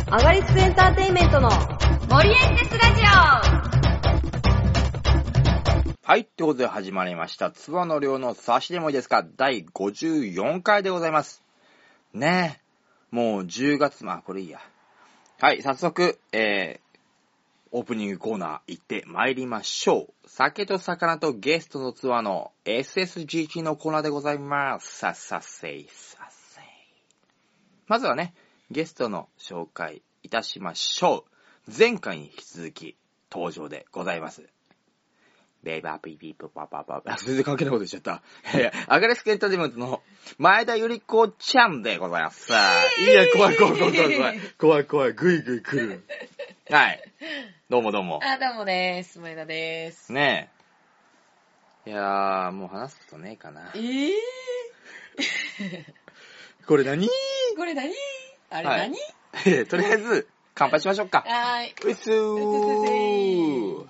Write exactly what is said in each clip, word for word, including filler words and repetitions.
アガリスクエンターテインメントの森エンテスラジオ。 はい、ということで始まりました。つばの量の差しでもいいですか、だいごじゅうよんかいでございます。ねえ、もうじゅうがつ、まあこれいいや。はい、早速、えー、オープニングコーナー行って参りましょう。酒と魚とゲストのツアーの エスエスジーティー のコーナーでございます。さっさっせい、さっせい。まずはね、ゲストの紹介いたしましょう。前回に引き続き登場でございます。ベイバーピーピープパパパパ。全然関係ないこと言っちゃった。アガレスクエンターテインメントの前田ゆり子ちゃんでございます。いや、怖い怖い怖い怖い怖い。怖い怖い。ぐいぐい来る。はい。どうもどうも。 あ、どうもです。前田です。 ねえ。いやー、もう話すことねえかな。 えー、 これ何これ何あれはい何、 とりあえず、乾杯しましょうか。 はーい。 うっすー。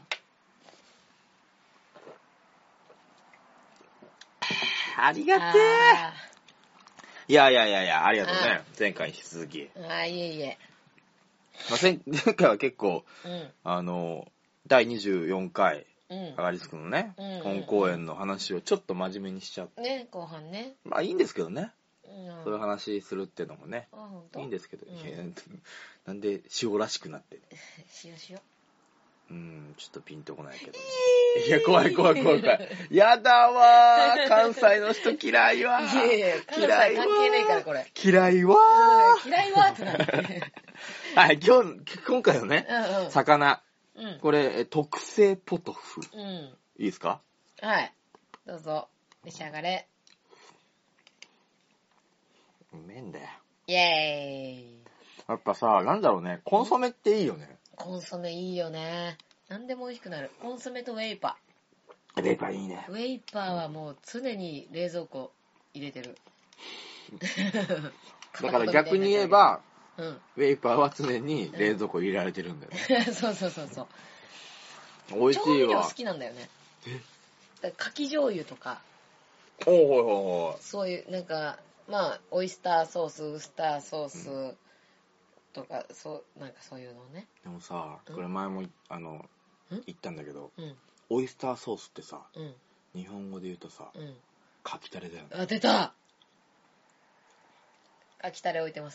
ありがてー。いやいやいやいや、ありがとうね。前回に引き続き。 あーあー、いえいえ。 まあ、前回は結構、 うん。 あの、だいにじゅうよんかい、 うん。 アガリスクのね、 うんうんうん本公演の話をちょっと真面目にしちゃって。 ね、後半ね。 まあいいんですけどね。 うん。 そういう話するっていうのもね。 あ、ほんといいんですけど、 うんいやなんで塩らしくなってる。 しよしよ。 うーん、ちょっとピンとこないけど。いや、怖い怖い怖い怖い。やだわー。関西の人嫌いわー。 いやいや、関西関係ねえからこれ。 嫌いわー。 嫌いわーってなって。 はい、今日、今回のね、 うんうん。 魚。 うん。 これ、特製ポトフ。 うん。 いいですか？ はい。どうぞ、召し上がれ。 うめえんだよ。 イェーイ。 やっぱさ、なんだろうね、コンソメっていいよね。 コンソメいいよね。なんでも美味しくなる。コンソメとウェイパレバーいいねー。。ウェイパーはもう常に冷蔵庫入れてる。 だから逆に言えば、 うん。 ウェイパーは常に冷蔵庫入れられてるんだよね。 そうそうそうそう。 美味しいわ。 調味料好きなんだよね。だからかき醤油とか、 おうほいほいほい。 そういう、なんか、まあ、オイスターソース、ウスターソースとか、そう、なんかそういうのね。 でもさ、 うんこれ前もあのん言ったんだけど、 うん。 オイスターソースってさ、 うん。 日本語で言うとさ、 うん。 かきたれだよね。 あ、出た！かきたれ置いてます。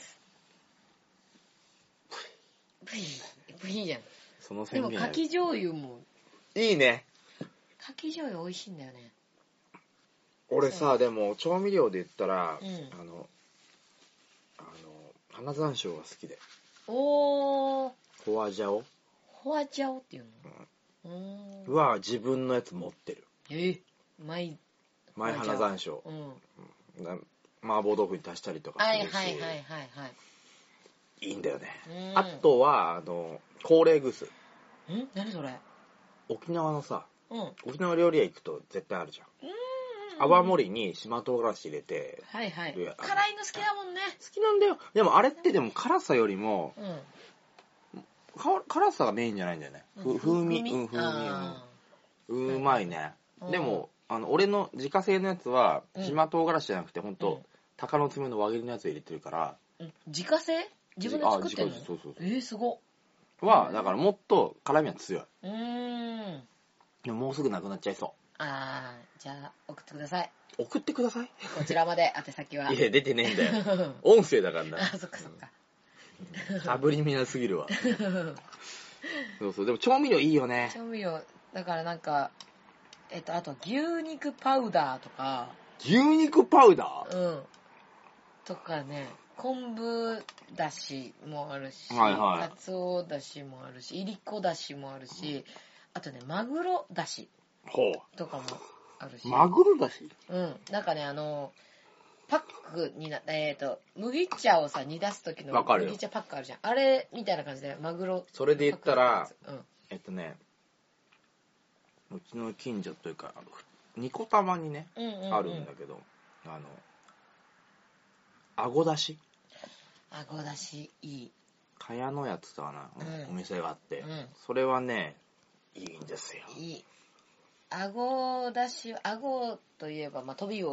ブイーン。ブイーンじゃん。 そのでも、 宣言やるかき醤油も、 いいね。 かき醤油美味しいんだよね。 俺そさ、でも調味料で言ったら、 うんあの、あの、花山椒が好きで。 おー、 ホワジャオホアジャオっていうの？うーん。 は自分のやつ持ってる。 えマイ、 前花山椒。 うん。 な麻婆豆腐に足したりとかするし。 はいはいはいはいはい。 いいんだよね。 うんあとは、あの、高麗グス。 ん何それ？ 沖縄のさ、 うん。 沖縄料理屋行くと絶対あるじゃん。泡盛に島唐辛子入れて。 はいはい。 いや辛いの好きだもんね。 好きなんだよ。でもあれってでも辛さよりも、 うん。 か辛さがメインじゃないんだよね。ふ風味。 風味うん、風味。 あうんうまいね。 うんでも、あの、俺の自家製のやつは、 うん島唐辛子じゃなくて、ほんと、 うん鷹の爪の輪切りのやつ入れてるから、 ーうん自家製？自分で作ってんの？ あ自家製そうそうそうえー、すごっ。 は、だからもっと辛みは強い。 うーん。 でももうすぐなくなっちゃいそあー、じゃあ、送ってください。 う。送ってください。 こちらまで、宛先は。 いや、出てねえんだよ。音声だからな。 あ、そっかそっか。 サブリミナルすぎるわ。そうそう。でも調味料いいよね。 調味料、だからなんか、えっと、あと牛肉パウダーとか、 牛肉パウダーうん。とかね、昆布だしもあるし、 はいはいかつおだしもあるし、いりこだしもあるし、あとね、マグロだしほとかもあるし。 う。マグロだしうん。なんかね、あの、パックにな、えっと、麦茶をさ、煮出す時のわかるよ麦茶パックあるじゃん。あれみたいな感じで、マグロ。 それで言ったら、 うん。 えっとね、うちの近所というか、ニコタマにね、 うんうんうん、 あるんだけど、あの、あごだしあごだし、いい。 かやのやつかな、 うんお店があって、 うんそれはね、いいんですよ。 いい。あごだし、あごといえば、まあ、飛びを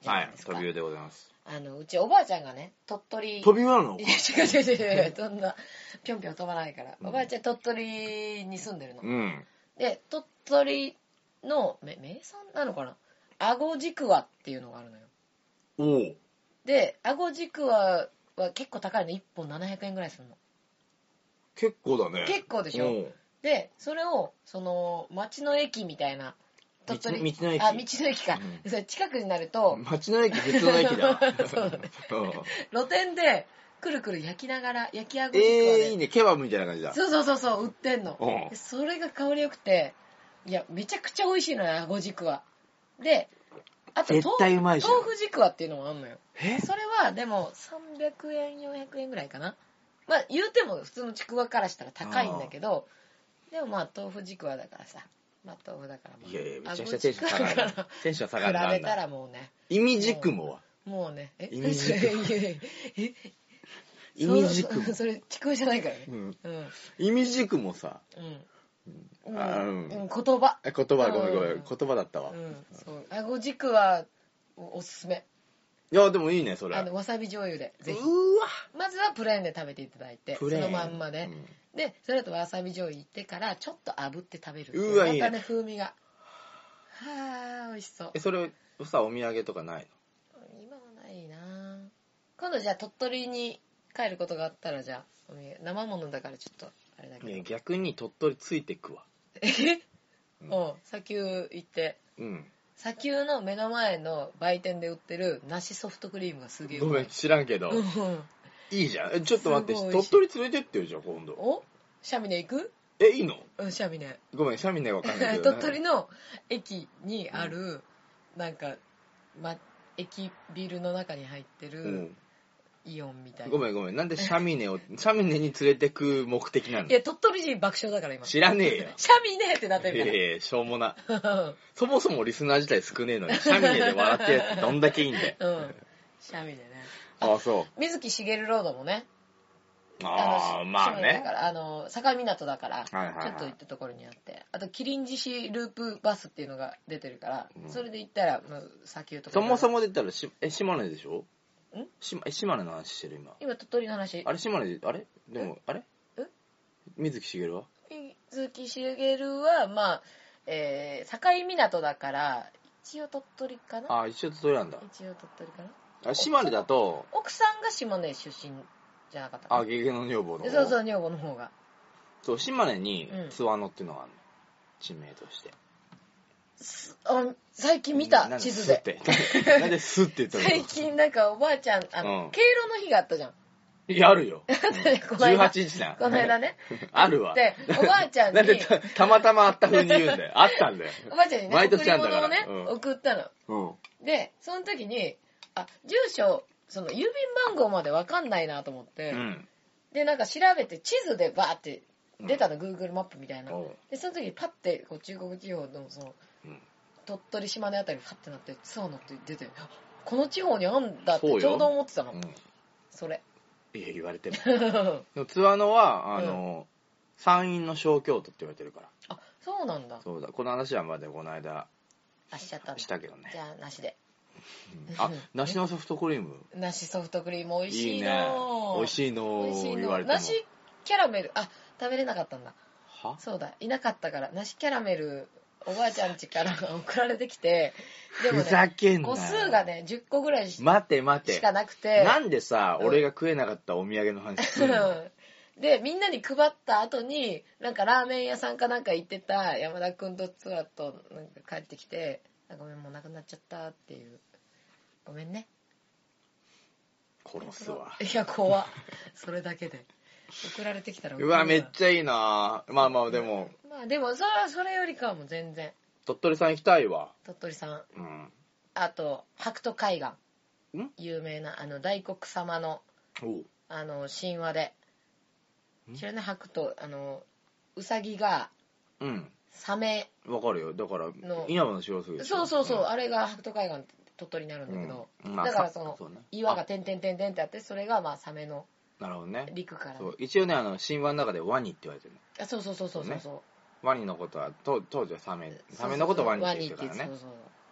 じゃないですか。 はい、トビウオでございます。 あの、うちおばあちゃんがね、鳥取。 トビウオなの？ いや、違う違う違う違う、そんな、ぴょんぴょん飛ばないから。 うんおばあちゃん鳥取に住んでるの。 うん。 で、鳥取の、め名産なのかな、あごじくわっていうのがあるのよ。 おう。 で、あごじくわは結構高いの。いっぽんななひゃくえんぐらいするの。 結構だね。 結構でしょ。で、それを、その、町の駅みたいな、鳥取。 道の駅。 あ、道の駅か。 うん、 それ近くになると。 町の駅、普通の駅だ。 そうだね。露店で、くるくる焼きながら、焼きあごじくわで。 えー、いいね。ケバブみたいな感じだ。 そうそうそうそう、売ってんの。 うん、 それが香り良くて、いや、めちゃくちゃ美味しいのよ、あごじくわ。で、あと、 絶対うまいじゃん。 豆腐じくわっていうのもあんのよ。 えそれは、でも、さんびゃくえん、よんひゃくえんぐらいかな。まあ、言うても普通のちくわからしたら高いんだけど、でもまあ、豆腐じくわだからさ。まあ、豆腐だからまあ。 いやいや、めちゃくちゃテンション下がる。テンション下がる。 比べたらもうね。 意味軸もはもうね。え意味軸え意味軸も。 それ、ちくわじゃないからね。 うん。 うん。 意味軸もさ。 うん。 あうん。 言葉。 え、言葉、ごめんごめん。言葉だったわ。 うん。そう。あごじくわ、おすすめ。 いや、でもいいね、それ。 あの、わさび醤油で、ぜひ。 うわ。 まずはプレーンで食べていただいて、そのまんまで。 うん、 で、それとわさび醤油いってから、ちょっと炙って食べる。 うわ、いいね。 またね、風味が。はぁ、美味しそう。 え、それ、さ、お土産とかないの？ 今はないなぁ。今度じゃあ鳥取に帰ることがあったら、じゃあ、お土産生ものだからちょっと、あれだけど。 いや、逆に鳥取ついてくわ。 えうん、 うん、砂丘行って。うん。砂丘の目の前の売店で売ってる梨ソフトクリームがすげえうまい。 ごめん、知らんけど。いいじゃん。え、ちょっと待って、鳥取連れてってよ、じゃあ今度。 お？シャミネ行く？ え、いいの？ うん、シャミネ。 ごめん、シャミネわかんないけど、ね。 鳥取の駅にある、うん、なんか、ま、駅ビルの中に入ってる、うん、イオンみたいな。 ごめんごめん。なんでシャミネを、シャミネに連れてく目的なの？ いや、鳥取人爆笑だから今。 知らねえよ。 シャミネってなってるから。 いやいや、しょうもな。そもそもリスナー自体少ねえのに、シャミネで笑ってるやつどんだけいいんだよ。 うん。シャミネね。 ああ、そう。 水木しげるロードもね。 ああ、まあね。 だから、あの、境港だから、 はいはいはい、 ちょっと行ったところにあって。あと、キリンジシループバスっていうのが出てるから、うん、それで行ったら、砂丘とか。 そもそもで言ったら、しえ、島根でしょ？ ん島え、島根の話してる今。 今、鳥取の話。 あれ、島根で、あれでも、あれえ水木しげるは水木しげるは、まあ、えー、境港だから、一応鳥取かな？ あ、一応鳥取なんだ。 一応鳥取かな？ あ、島根だと、 奥さんが島根出身じゃなかったかな？ あ、ゲゲの女房の方。 そうそう、女房の方が。 そう、島根に津和野っていうのがあるの。地名として。 あ、最近見た、地図で。 なんでスって言ったの？ 最近なんかおばあちゃん、あの、うん、敬老の日があったじゃん。 いや、あるよ。じゅうはちにちだよ。 この間ね。 あるわ。 で、おばあちゃんに。 なんでた、たまたまあった風に言うんだよ。あったんだよ。 おばあちゃんにね、 毎年あんだから。 贈り物をね、うん、送ったの。うん、で、その時に、あ、住所、その郵便番号までわかんないなと思って、うん、で、なんか調べて地図でバーって出たの、うん、Google マップみたいな。で、その時にパッて、こう中国地方の、その、うん、鳥取島根あたりファッてなって、そうなって出て、この地方にあんだってちょうど思ってたの。うん、それ。 いや、言われても。でも津和野は、あの、うん、山陰の小京都って言われてるから。 あ、そうなんだ。 そうだ。この話はまだこの間、 あ、しちゃったんだ。 したけどね。 じゃあ、なしで。 あ、梨のソフトクリーム。 梨ソフトクリーム美味しいの。 いいね。美味しいの。美味しいの。言われても。 梨キャラメル、あ、食べれなかったんだ。 は？ そうだ、いなかったから、梨キャラメル、おばあちゃん家から送られてきて、 でもね、ふざけんなよ。 個数がね、じゅっこぐらいし待て待て。 しかなくて。 なんでさ、うん、俺が食えなかったお土産の話するの？ で、みんなに配った後に、なんかラーメン屋さんかなんか行ってた山田くんとツアーとなんか帰ってきて、ごめん、もうなくなっちゃったっていう。ごめんね。 殺すわ。 いや、怖っ。それだけで。送られてきたら。 うわ、めっちゃいいな。まあまあ、でも。 まあでも、それはそれよりかはもう全然。 鳥取さん行きたいわ。 鳥取さん。 うん。 あと、白兎海岸。ん有名な、あの、大黒様の、あの、神話で。知らない？白兎、あの、うさぎが、 うん。 サメ。 わかるよ。だから、稲葉の白すぎ。 そうそうそう、うん、あれが白兎海岸って鳥取になるんだけど、うんまあ、だからその、そね、岩が点々点々ってあって、それがまあサメの。 なるほどね。 陸から。 そう一応ね、あの、神話の中でワニって言われてるの。 あ、そうそうそうそうそう、ね。 ワニのことは、当時はサメ、サメのことをワニって言ってたからね。 そうそう。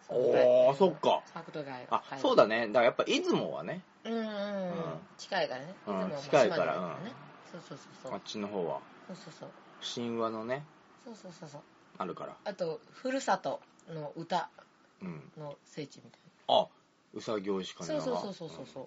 おー、そっか。 角度があ、そうだね。だからやっぱ出雲はね。 うんうんうん。近いからね。出雲は近いから、うん。 そうそうそう。 あっちの方は。 そうそうそう。 神話のね。 そうそうそうそう。 あるから。 あと、ふるさとの歌の聖地みたいな。あ、うさぎおいしかね。 そうそうそうそうそう。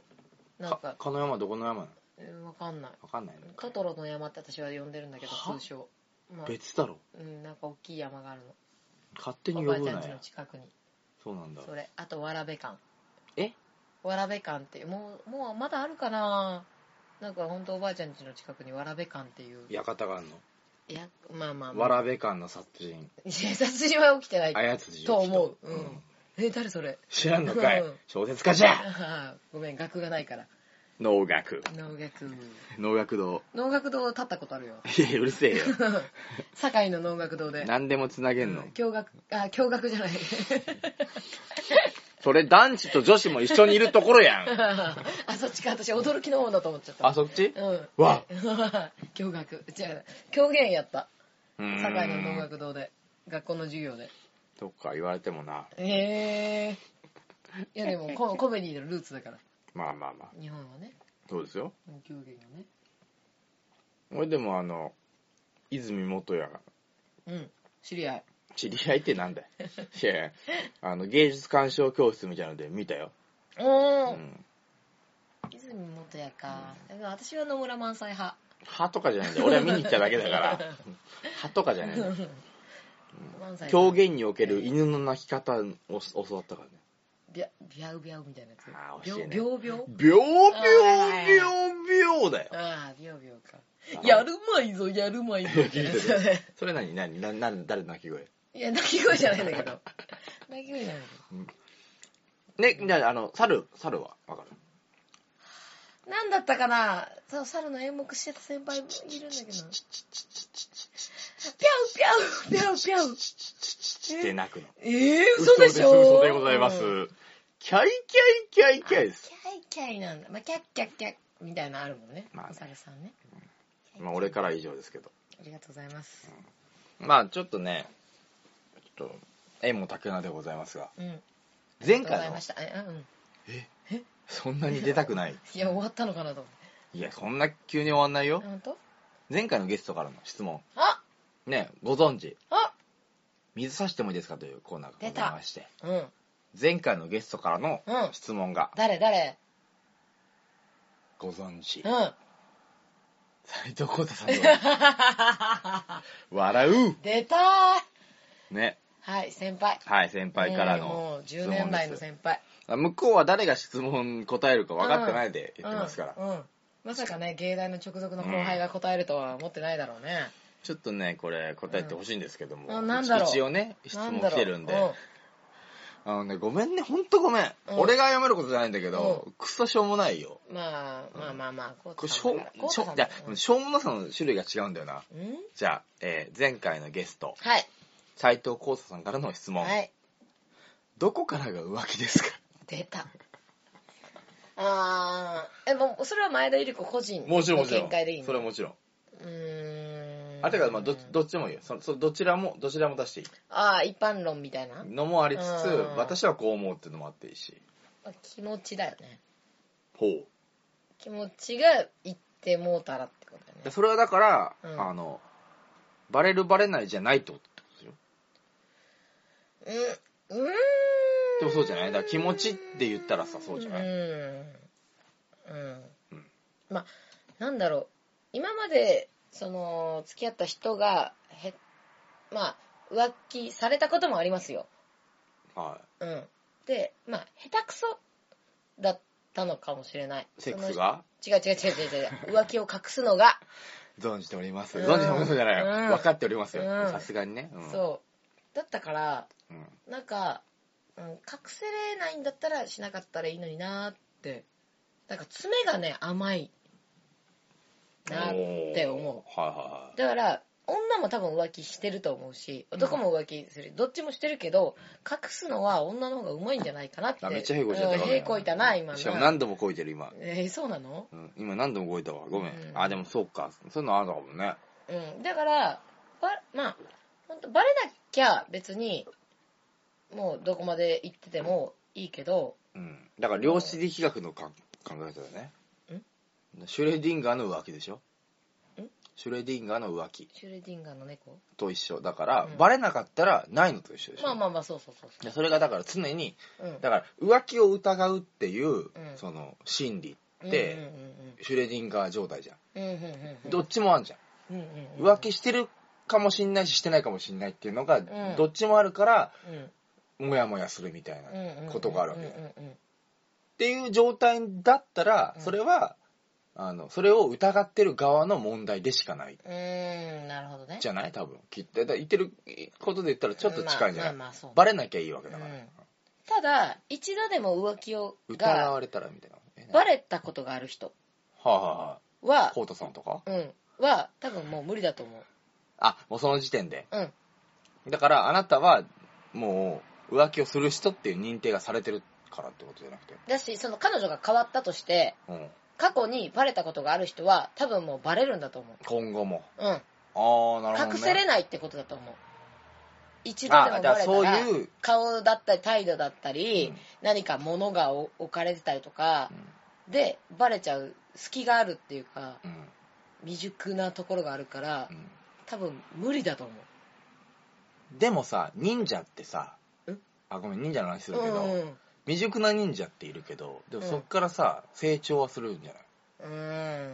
なんか。 かの山どこの山なの？ えー、わかんない。 わかんないの？ トトロの山って私は呼んでるんだけど、通称。 まあ、別だろ。 うん、なんか大きい山があるの。 勝手に呼ぶなよ。 おばあちゃん家の近くに。 そうなんだ。 それ、あとわらべ館。 え？ わらべ館ってもうもうまだあるかな。なんか本当おばあちゃん家の近くにわらべ館っていう館があるの。 いやまあまあ、 まあ、わらべ館の殺人。 いや殺人は起きてない。 あやつじと思う。うん。うん、え誰それ？ 知らんのかい。うん、小説家じゃ。 ごめん学がないから。 能楽。 能楽。 能楽堂。 能楽堂立ったことあるよ。 いやうるせえよ。 堺の能楽堂で。 何でもつなげんの。 驚愕、あ驚愕じゃない。 それ男子と女子も一緒にいるところやん。 あそっちか私驚きの方だと思っちゃった。 あそっち？ うん。 わ。 驚愕。じゃあ狂言やった。堺の能楽堂で学校の授業で。 そっか言われてもな。 ええー。いやでもココメディのルーツだから。 まあまあまあ。 日本はね。 そうですよ。 狂言がね。 俺でもあの泉元也が。 うん。知り合い。 知り合いってなんだよ。いやあの芸術鑑賞教室みたいなので見たよ。 おー。うん、泉元也か。うん、私は野村萬斎派。 派とかじゃないんだよ。俺は見に行っただけだから。派とかじゃないんだよ。狂言における犬の鳴き方を教わったからね。 ビャビャウビャウみたいなやつ。 ああ、教えね。 ビョウビョウビョウビョウビョウビョウだよ。 ああ、ビョウビョウか。やるまいぞ、やるまいぞ。 それ何何なな誰の鳴き声？ いや、鳴き声じゃないんだけど。鳴き声じゃないんだけど。ね、じゃあ、あの、猿、猿はわかる？ なんだったかな？そう、猿の演目してた先輩いるんだけど。ピャウピャウピャウピャウって鳴くの。 えー、嘘でしょ？ 嘘でございます。キャイキャイキャイキャイです。 キャイキャイなんだ。まあ、キャッキャッキャッみたいなのあるもんね。まあ、お猿さんね。 まあ、俺からは以上ですけど。 ありがとうございます。 まあ、ちょっとね、ちょっと、縁も竹菜でございますが。 うん。 前回の。 え、 えそんなに出たくない？ いや、終わったのかなと思って。 いや、そんな急に終わんないよ。 本当？ 前回のゲストからの質問。 あね、ご存知。 あ水差してもいいですかというコーナーがございまして。 うん。 前回のゲストからの質問が。 うん、誰誰？ ご存知。 うん。 斉藤浩太さんは笑う。 出たー。ね。 はい、先輩。 はい、先輩からの、 えー、もうじゅうねん来の先輩。 向こうは誰が質問答えるか分かってないで言ってますから。 うん。うんうん、まさかね、芸大の直属の後輩が答えるとは思ってないだろうね。うん、 ちょっとね、これ答えてほしいんですけども。 うん、なんだろう。 一応ね、質問来てるんで。あのね、ごめんね、ほんとごめん。うん、俺が謝ることじゃないんだけど、うん、くそしょうもないよ。 まあ、まあまあまあ、こうしょう、しょ、じゃしょうもなさの種類が違うんだよな。うん、じゃあ、えー、前回のゲスト。 はい。 斉藤浩太さんからの質問。 はい。 どこからが浮気ですか？ 出た。あー、え、もう、それは前田ゆり子個人の見解でいいの？ それはもちろん。 うーん。 あ、てか、まあ、ど、どっちもいいよ。そ、そ、どちらも、どちらも出していい。 ああ、一般論みたいなのもありつつ、私はこう思うっていうのもあっていいし。 気持ちだよね。 ほう。 気持ちが言ってもうたらってことだよね。 それはだから、うん、あの、バレるバレないじゃないってことですよ。 うん、うーん。 でもそうじゃない？だから気持ちって言ったらさ、そうじゃない？うん。うん。 うん。まあ、なんだろう。今まで、その、付き合った人が、へ、まあ、浮気されたこともありますよ。 はい。 うん。で、まあ、下手くそだったのかもしれない。 セックスが？ 違う違う違う違う違う。浮気を隠すのが。 存じております。存じておりますじゃないよ。うん、分かっておりますよ。さすがにね、 うん。そう。だったから、うん、なんか、うん、隠せれないんだったらしなかったらいいのになーって。なんか爪がね、甘いなって思う。 はいはいはい。 だから、女も多分浮気してると思うし、男も浮気する。うん、どっちもしてるけど、隠すのは女の方が上手いんじゃないかなって。 あ、めっちゃへこいちゃった。 へこいたな、今の。 しかも何度もこいてる、今。 えー、そうなの？ うん。今何度もこいたわ。ごめん。うん、あ、でもそうか。そういうのあるかもね。 うん。だから、ば、まあ、ほんと、バレなきゃ別に、 もうどこまで行っててもいいけど、 うん、だから量子力学のか考え方だね。んシュレディンガーの浮気でしょ。んシュレディンガーの浮気シュレディンガーの猫と一緒だから、 うん、 バレなかったらないのと一緒でしょ。 まあまあまあそうそうそうそう。 それがだから常に、 うん、 だから浮気を疑うっていう、うん、その心理って、 うんうんうんうん、 シュレディンガー状態じゃん。 うんうんうんうん、どっちもあんじゃん。うんうんうん、浮気してるかもしんないししてないかもしんないっていうのが、うん、どっちもあるから、うん、もやもやするみたいなことがあるわけ。っていう状態だったら、それは、うん、あのそれを疑ってる側の問題でしかない。うーん、なるほどね。 じゃない多分。きっと言ってることで言ったらちょっと近いんじゃない、まあまあまあ、バレなきゃいいわけだから。うん、 ただ一度でも浮気をが疑われたらみたいな。 バレたことがある人はあ、はあ、は、コウタさんとか、 うん、は多分もう無理だと思う。 あ、もうその時点で。 うん。 だからあなたはもう浮気をする人っていう認定がされてるからってことじゃなくて。 だし、その彼女が変わったとして、うん、過去にバレたことがある人は多分もうバレるんだと思う。 今後も。 うん。ああ、なるほど、ね。 隠せれないってことだと思う。一度でもバレたら、そういう顔だったり態度だったり、うん、何か物が置かれてたりとか、うん、でバレちゃう隙があるっていうか、うん、未熟なところがあるから、うん、多分無理だと思う。 でもさ、忍者ってさ、あ、ごめん、忍者の話するけど、うんうん、未熟な忍者っているけど、でもそっからさ、うん、成長はするんじゃない？うん。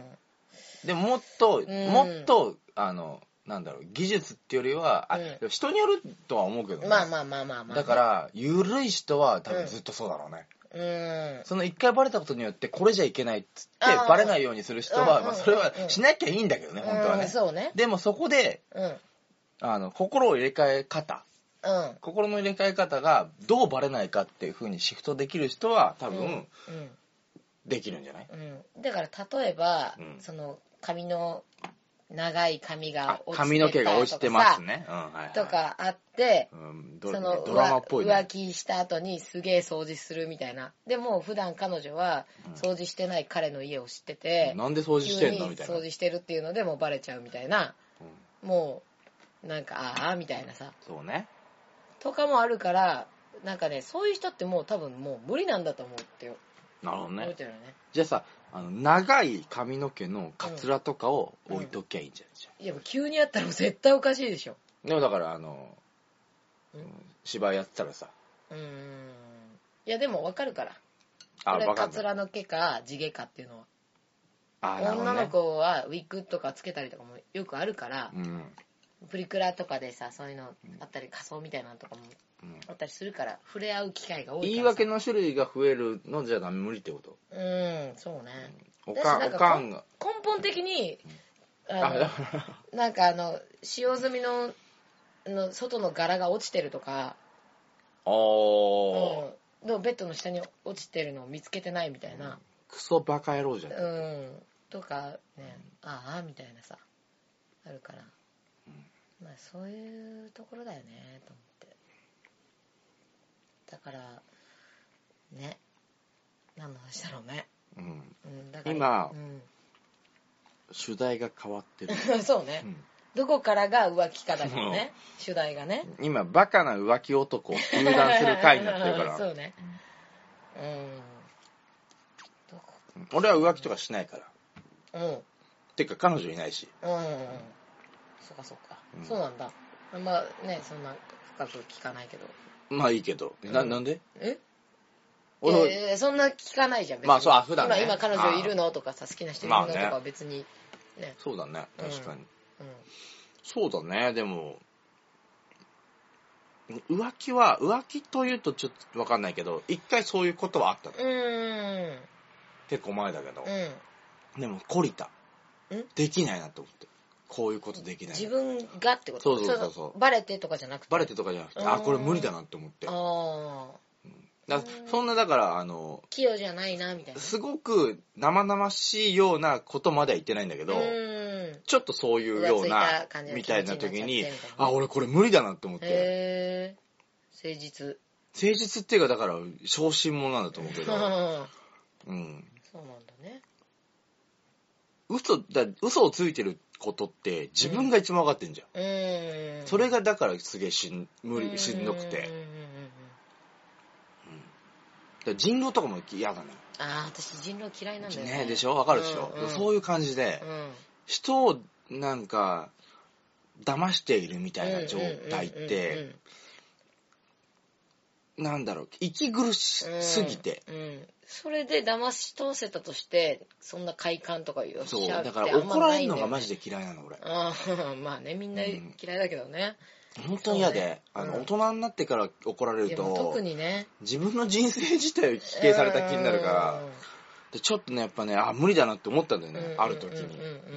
でももっと、うん、もっと、あの、なんだろう、技術っていうよりは、あ、うん、人によるとは思うけどね。 まあまあまあまあまあ。 だから、緩い人は多分ずっとそうだろうね。うん。その一回バレたことによって、これじゃいけないっつって、バレないようにする人は、まあそれはしなきゃいいんだけどね、うん、本当はね。 そうね。 でもそこで、うん、あの、心を入れ替え方。うん、心の入れ替え方がどうバレないかっていう風にシフトできる人は多分、うんうん、できるんじゃない、 うん、だから例えば、うん、その髪の長い髪が落ちてたとか髪の毛が落ちてますね、うんはいはい、 とかあって、うん、 そのドラマっぽい、ね、 浮気した後にすげえ掃除するみたいな。でも普段彼女は掃除してない彼の家を知ってて、 うん、なんで掃除してんのみたいな。 掃除してるっていうのでもうバレちゃうみたいな、うん、もうなんかああみたいなさ。 そうね。 とかもあるから、なんかね、そういう人ってもう多分もう無理なんだと思うってよ。 なるほどね。 ねじゃあさ、あの長い髪の毛のカツラとかを置いときゃいいんじゃないじゃん、 うんうん、いやもう急にやったら絶対おかしいでしょ。 でもだからあの、うん、芝居やってたらさ。 うーん。いやでも分かるから。あ、これカツラの毛か地毛かっていうのは。あ、なるほどね。女の子はウィッグとかつけたりとかもよくあるから。うん。プリクラとかでさ、そういうのあったり、仮装みたいなのとかもあったりするから、触れ合う機会が多いから。 言い訳の種類が増えるのじゃダメ無理ってこと？ うん、そうね。 うん、おかん、おかんが。 根本的に、うん、あのなんかあの、使用済みの、の外の柄が落ちてるとか、あー。うん。のベッドの下に落ちてるのを見つけてないみたいな。うん、 クソバカ野郎じゃん。 うん。とかね、ああ、みたいなさ、あるから。まあそういうところだよねと思って。だからね、何の話だろうね。うん。うん、だから今、うん、主題が変わってる。 そうね、うん。どこからが浮気かだからね、主題がね。 今バカな浮気男を糾弾する回になってるから。 そうね。うん。 どこ？俺は浮気とかしないから。うん。てか彼女いないし。うんうんうん。 そっかそっか、うん、そうなんだ。あんまねそんな深く聞かないけど。 まあいいけど、な、うん、なんで？ え？俺えー、そんな聞かないじゃん別に。 まあそう、あ普段ね。 今今彼女いるのとかさ、好きな人いるのとかは別に、 ね、ね。そうだね、確かに、うんうん。そうだね、でも浮気は浮気というとちょっと分かんないけど、一回そういうことはあったの。うーん。結構前だけど。うん。でも懲りた。ん？できないなと思って。こういうことできない。 自分がってこと？ そうそうそうそう。 バレてとかじゃなくて。 バレてとかじゃなくて、あ、これ無理だなって思って。ああ、うん。だそんなだからあの器用じゃないなみたいな。 すごく生々しいようなことまでは言ってないんだけど、ちょっとそういうようなみたいな時に、あ、俺これ無理だなって思って。 へー、誠実。 誠実っていうかだから小心者なんだと思うけど。うん。そうなんだね。 嘘だ嘘をついてることって自分が一番分かってんじゃん。うん、それがだからすげえしん無理しんどくて。 で人狼とかも嫌だね。 ああ、私人狼嫌いなんだよね。 ねでしょわかるでしょ、うんうん、そういう感じで、うん、人をなんか騙しているみたいな状態ってなんだろう息苦しすぎて、 うんうん、それで騙し通せたとしてそんな快感とか言うそうだから怒られるのがマジで嫌いなの俺。 あまあねみんな嫌いだけどね、 うん、本当に嫌で、ね、あの、うん、大人になってから怒られると特にね自分の人生自体を否定された気になるから、でちょっとねやっぱねあ無理だなって思ったんだよね、うん、ある時に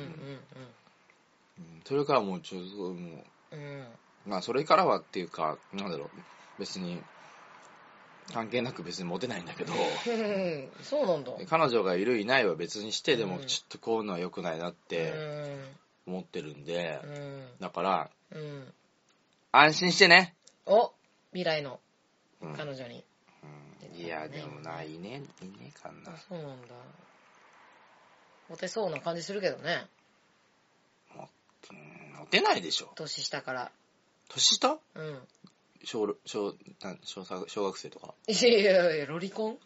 それからもうちょっともう、うん、まあそれからはっていうかなんだろう別に関係なく別にモテないんだけどそうなんだ。 彼女がいるいないは別にしてでもちょっとこういうのは良くないなって思ってるんで、うん、だから、うん、安心してね。 お未来の彼女に、 うんうん、いやでもないねいねえかな。 そうなんだ。モテそうな感じするけどね。 もモテないでしょ年下から。 年下？うん小, 小, 小, 小学生とか。 いやいやいやロリコン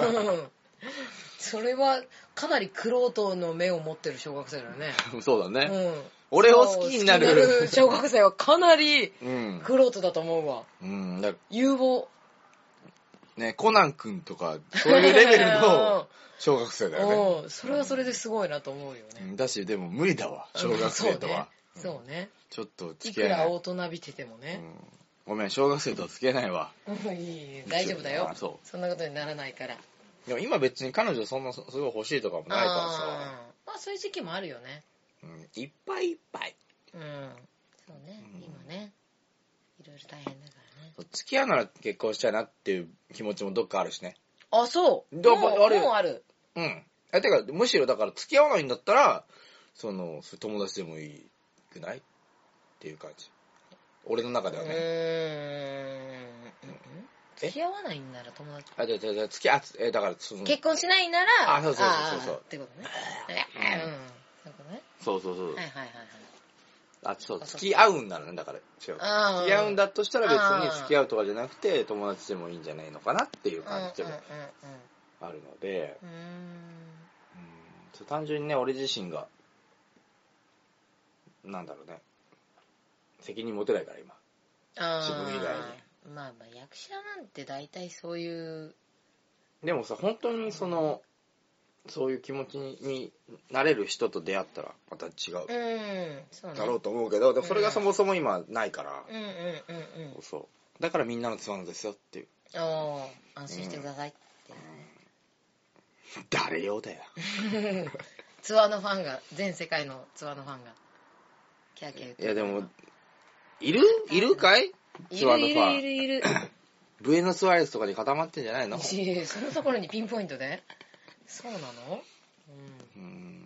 それはかなり玄人の目を持ってる小学生だよね。 そうだね、うん、俺を好きになる, 好きになる小学生はかなり玄人だと思うわ、うん、だ有望ねコナン君とかそういうレベルの小学生だよねそれはそれですごいなと思うよね、 うん、だしでも無理だわ小学生とは、 うん、そうね、そうねちょっと付き合えない。 いくら大人びててもね、うんごめん、小学生とは付き合えないわ。 いい大丈夫だよ。そう。そんなことにならないから。 でも今別に彼女そんなすごい欲しいとかもないからさ。 あまあそういう時期もあるよね。 うん、いっぱいいっぱい。 うん。そうね、うん、今ね。いろいろ大変だからね。 付き合うなら結婚したいなっていう気持ちもどっかあるしね。 あ、そうどもうあるもうある。 うん。あ、てか、むしろだから付き合わないんだったら、その、友達でもいいくないっていう感じ。俺の中ではね。うーん。 付き合わないんなら友達。 あ、じゃじゃじゃ付き合う、え、だからその。 結婚しないなら。 あ、そうそうそうそう。 ってことね。うん。そういうことね。 そうそうそう。はいはいはいはい。 あ、そう、付き合うんならね、だから違う。付き合うんだとしたら別に付き合うとかじゃなくて友達でもいいんじゃないのかなっていう感じでもあるので。うーん。うん。単純にね、俺自身が、なんだろうね。責任持てないから今自分以外にまあまあ役者なんて大体そういうでもさ本当にそのそういう気持ちになれる人と出会ったらまた違う、うんそうね、だろうと思うけどでもそれがそもそも今ないからうんうんうんうんそうだからみんなのつわのですよっていうああ安心してくださいって、 うん、誰用だよツアーのファンが全世界のツアーのファンがキャーキャー言ってるいやでもいるいるかいいるいるいるいるブエノスアイレスとかに固まってんじゃないのいやそのところにピンポイントでそうなのうん、うん、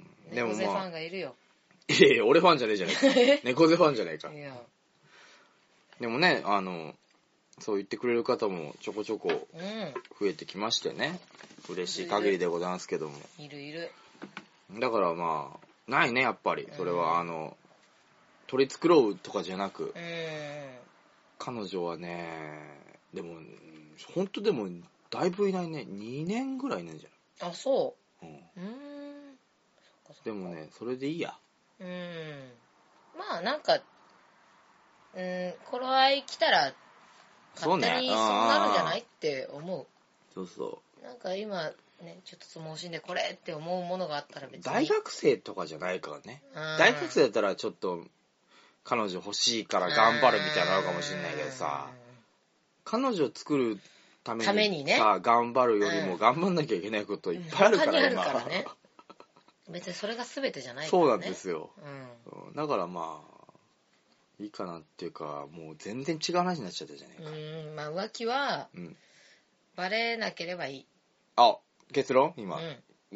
猫背ファンがいるよいやいや俺ファンじゃねえじゃねえか猫背ファンじゃねえかいやでもねあのそう言ってくれる方もちょこちょこ増えてきましてね、うん、嬉しい限りでございますけどもいるいるだからまあないねやっぱりそれは、うん、あの取り繕うとかじゃなく、うん、彼女はねでも本当でもだいぶいないねにねんぐらいいないんじゃないあそう、うん、うーんでもねそれでいいやうんまあなんかうん頃合い来たら勝手にそうなるんじゃないって思うそうそうなんか今ね、ちょっとつも欲しいんでこれって思うものがあったら別に大学生とかじゃないからね大学生だったらちょっと彼女欲しいから頑張るみたいなのあるかもしれないけどさ彼女作るためにさためにね頑張るよりも頑張んなきゃいけないこといっぱいあるから、 うん、他にあるからね別にそれが全てじゃないからねそうなんですよ、うん、だからまあいいかなっていうかもう全然違う話になっちゃったじゃないかうんまあ浮気は、うん、バレなければいいあ結論今、うん、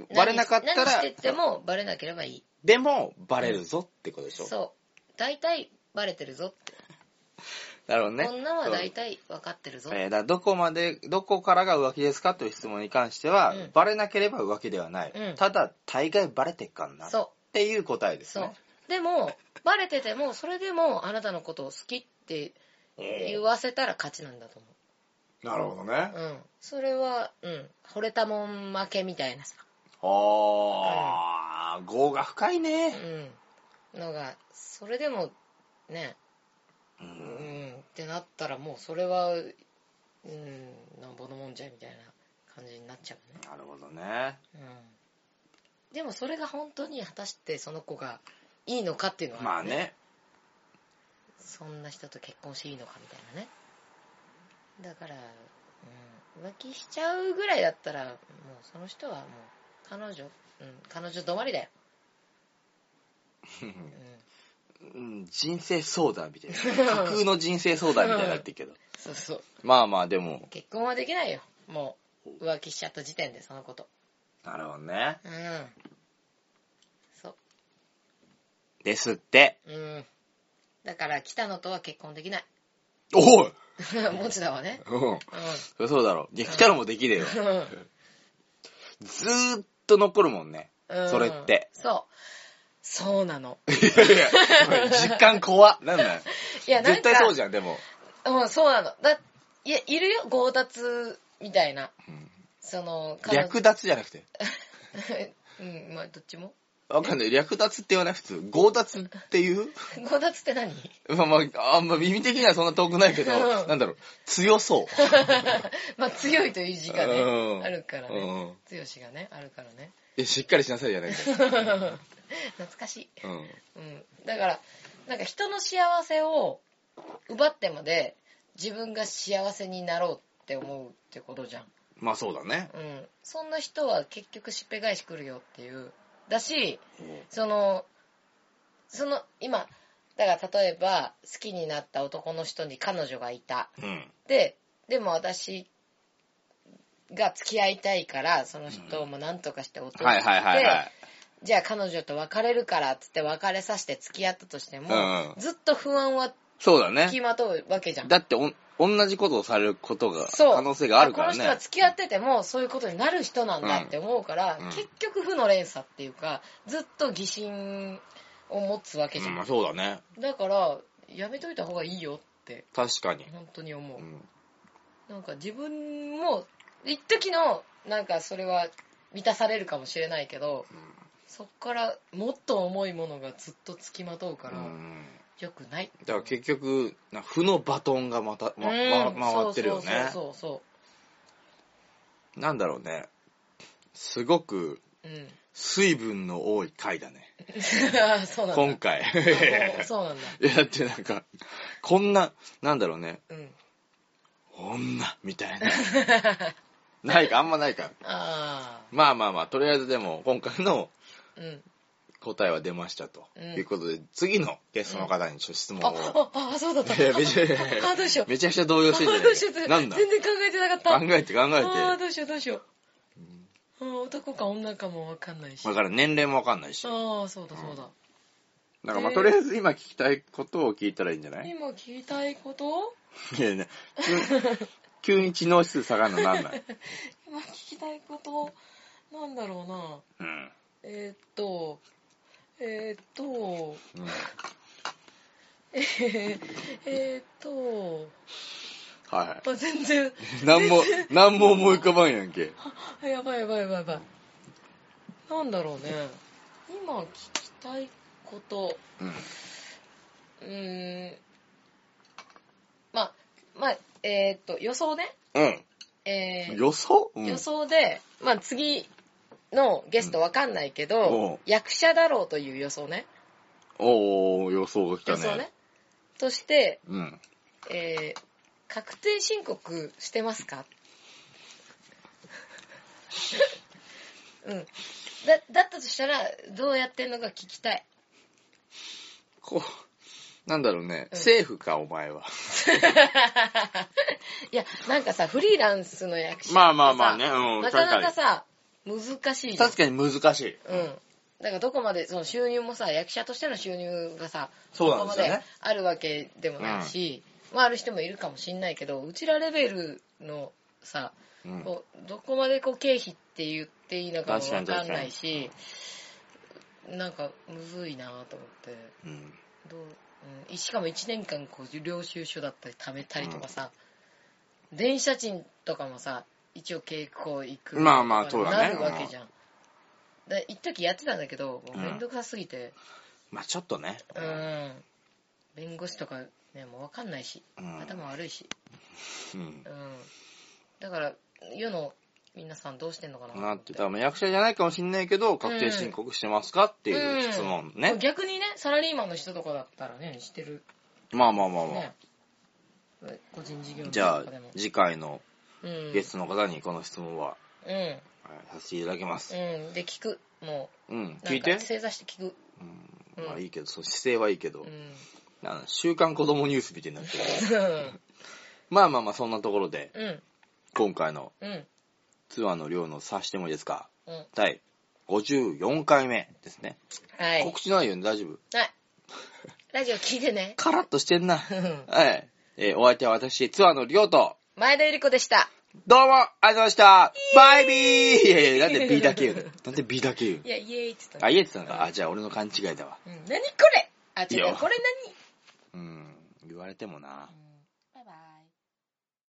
バレなかったら何してってもバレなければいいでもバレるぞってことでしょ、 うん、そう大体バレてるぞってなるほどね女は大体分かってるぞ、 えー、だからどこまでどこからが浮気ですかという質問に関しては、うん、バレなければ浮気ではない、うん、ただ大概バレてっかんなっていう答えですねそうでもバレててもそれでもあなたのことを好きって言わせたら勝ちなんだと思うなるほどね。 うん。それは、うん。惚れたもん負けみたいなさ。 ああ、業が深いね。 うん。のが、それでも、ね、 ううんん、ってなったらもうそれは、うん、なんぼのもんじゃいみたいな感じになっちゃうね。 なるほどね。 うん。でもそれが本当に果たしてその子がいいのかっていうのは、ね、 まあね。 そんな人と結婚していいのかみたいなね。だから、うん、浮気しちゃうぐらいだったら、もうその人はもう彼女、うん、彼女止まりだよ。 うん、人生相談みたいな。架空の人生相談みたいになってるけど。 そうそう。 まあまあでも。 結婚はできないよ。もう浮気しちゃった時点でそのこと。 なるほどね。 うん。そう。 ですって。 うん。だから北野とは結婚できない。 おいもちだわね。 うん。 うん。 そうだろ。いや、来たのもできねえよ。ずーっと残るもんね。うん、それって。 そう。そうなの。 いやいや、実感怖っ。なんだよ。いや、絶対そうじゃん、でも。 うん、そうなの。だ、いや、いるよ、強奪みたいな。うん、その、 略奪じゃなくて。 うん、まあ、どっちも。 わかんない。略奪って言わない普通。強奪って言う強奪って何？ まあまあ、あんま耳的にはそんな遠くないけど、うん、なんだろう、強そう。 まあ強いという字がね、うん、あるからね。うん、強しがね、あるからね。 え、しっかりしなさいじゃないか。 懐かしい。うん。うん。だから、なんか人の幸せを奪ってまで自分が幸せになろうって思うってことじゃん。 まあそうだね。 うん。そんな人は結局しっぺ返し来るよっていう。だし、うん、その、その、今、だから例えば好きになった男の人に彼女がいた。うん、で、でも私が付き合いたいから、その人も何とかして落として、はいはいはいはい、じゃあ彼女と別れるからっつって別れさせて付き合ったとしても、うん、ずっと不安はそうだね。 付きまとうわけじゃん。 だってお同じことをされることが可能性があるからね。 この人は付き合っててもそういうことになる人なんだって思うから、うん、結局負の連鎖っていうかずっと疑心を持つわけじゃん。 うん、まあそうだね。 だからやめといた方がいいよって確かに本当に思う。うん、なんか自分も一時のなんかそれは満たされるかもしれないけど、うん、そっからもっと重いものがずっと付きまとうから。うん、よくない。 だから結局負のバトンがまた、まま、回ってるよね。そうそうそうそうなんだろうね。すごく水分の多い回だね。 うん、そうなんだ。 今回。 そうなんだ。 いやだってなんかこんななんだろうね。うん、女みたいな。ないかあんまないか。あまあまあまあとりあえずでも今回の。うん答えは出ましたと、うん、いうことで次のゲストの方にちょっと質問を、うん、 あああそうだっためちゃあどうしようめちゃくちゃ動揺してるじゃないなんだ全然考えてなかった考えて考えてああどうしようどうしよう、うん、あ男か女かも分かんないしだから年齢も分かんないしああそうだそうだ、うん、 だからまあとりあえず今聞きたいことを聞いたらいいんじゃない？ 今聞きたいこといやね急に知能指数下がるのなんない今聞きたいことなんだろうな、うん、えー、っとえー、っと、うん、えー、えー、っと、 はい。 まあ、全然。 何も、何も思い浮かばんやんけ。 やばいやばいやばいやばい。なんだろうね。今聞きたいこと。うん。うーん。まあ、まあ、えー、っと、予想ね。うん。えー、 予想、 うん、予想で、まあ次、のゲストわかんないけど、うん、役者だろうという予想ね。 おー、予想が来たね。 予想ね。として、うん、えー、確定申告してますか？うん。だ、だったとしたら、どうやってんのか聞きたい。 こう、なんだろうね、うん、政府か、お前は。 いや、なんかさ、フリーランスの役者ってさ、 まあまあまあね、うん、 なかなかさ、難しいじゃん。 確かに難しい。 うん。だからどこまで、その収入もさ、役者としての収入がさ、 そうなんですよね。 どこまであるわけでもないし、うん、まあある人もいるかもしんないけど、うちらレベルのさ、うん、こうどこまでこう経費って言っていいのかもわかんないし、なんかむずいなと思って。うん。どう、うん、しかもいちねんかんこう領収書だったり貯めたりとかさ、 電車賃とかもさ、一応稽古行く。 まあまあ、そうだね。 なるわけじゃん。で、一時やってたんだけど、もうめんどくさすぎて。うん、 まあちょっとね。 うん。弁護士とかね、もうわかんないし、うん、頭悪いし。うん。うん。だから、世の皆さんどうしてんのかななって、多分役者じゃないかもしんないけど、確定申告してますかっていう質問ね、 うんうん。逆にね、サラリーマンの人とかだったらね、してる。 まあまあまあまあ。ね、 個人事業じゃあ、次回のゲストの方にこの質問は、うん。はい、させていただきます。 うん。で、聞く。もう。うん。聞いて。 正座して聞く。 うん。まあいいけど、その姿勢はいいけど。うん。週刊子供ニュースみたいになってる。まあまあまあ、そんなところで、うん、今回の、うん、ツアーの量の察してもいいですか、うん、だいごじゅうよんかいめですね。はい。告知ないよね、大丈夫？はい。 ラジオ聞いてね。 カラッとしてんな。はい。えー、お相手は私、ツアーの量と、 前田ゆり子でした。 どうも、ありがとうございました。バイビー。いやいや、なんで B だけ言うの？なんで B だけ言うの？ いや、イエーイって言ったの。 あ、イエーイって言ったのか。あ、じゃあ俺の勘違いだわ。 うん、何これ？あ、違う、これ何？ うん、言われてもな。うん